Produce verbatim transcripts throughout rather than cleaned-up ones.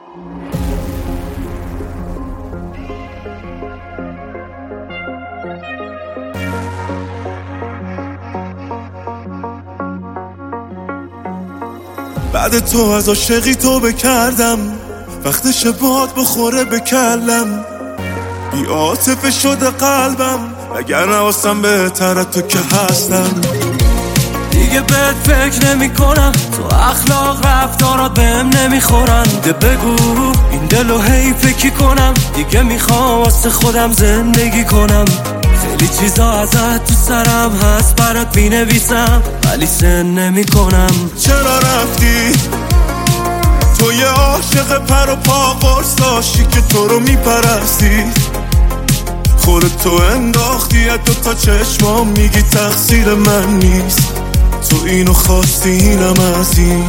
بعد تو از عاشقی تو بکردم، وقتش باد بخوره بکلم، بی عاطفه شده قلبم، وگرنه واسم بهتره تو که هستم. دیگه بهت فکر نمی کنم، تو اخلاق رفتارات بهم نمیخورن. ده بگو این دلو هی فکر کنم، دیگه میخوام واسه خودم زندگی کنم. خیلی چیزا ازت تو سرم هست برات مینویسم، ولی سن نمی کنم. چرا رفتی؟ تو یه عاشق پر و پا قرص داشتی که تو رو میپرستی، خودت تو انداختی از دوتا چشمام، میگی تقصیر من نیست، تو اینو خواستی اینم از این.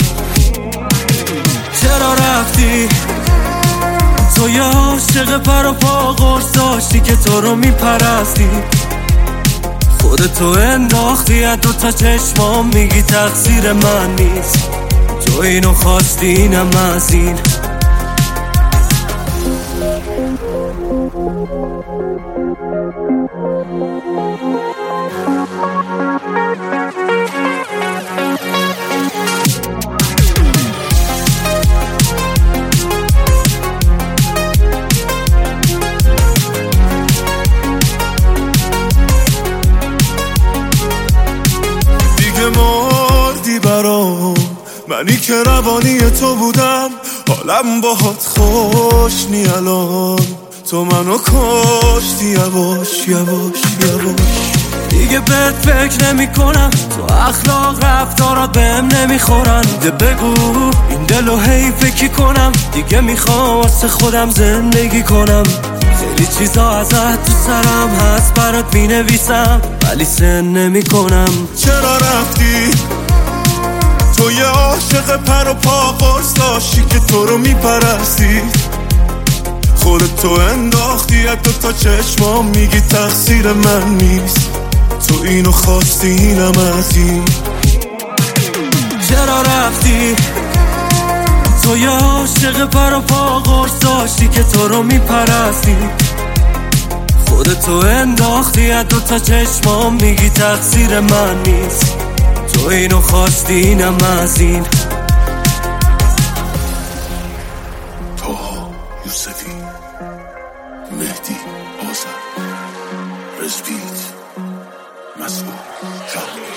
چرا رفتی؟ تو یه عاشق پر و پا قرص داشتی که تو رو میپرستی، خودت تو انداختی از دوتا چشمام، میگی تقصیر من نیست، تو اینو خواستی اینم از این. مردی برام، منی که روانی تو بودم، حالم باهات خوش نی الان، تو منو کشتی یواش یواش یواش. دیگه بهت فکر نمی کنم، تو اخلاق رفتارات بهم نمیخورن. ده بگو این دلو هی فکر کنم، دیگه میخوام واسه خودم زندگی کنم. خیلی چیزا ازت تو سرم هست برات مینویسم، ولی سن نمی کنم. چرا رفتی؟ تو یه عاشق پر و پا قرص داشتی که تو رو میپرستی، خودت تو انداختی از دوتا چشمام، میگی تقصیر من نیست، تو اینو خواستی اینم از این. چرا رفتی؟ تو یه عاشق پر و پا قرص داشتی که تو رو میپرستی، خودت تو انداختی از دوتا چشمام، میگی تقصیر من نیست، تو اینو خواستی اینم از این. طاها یوسفی، مهدی آذر، رزبیت، مسعود شاهی.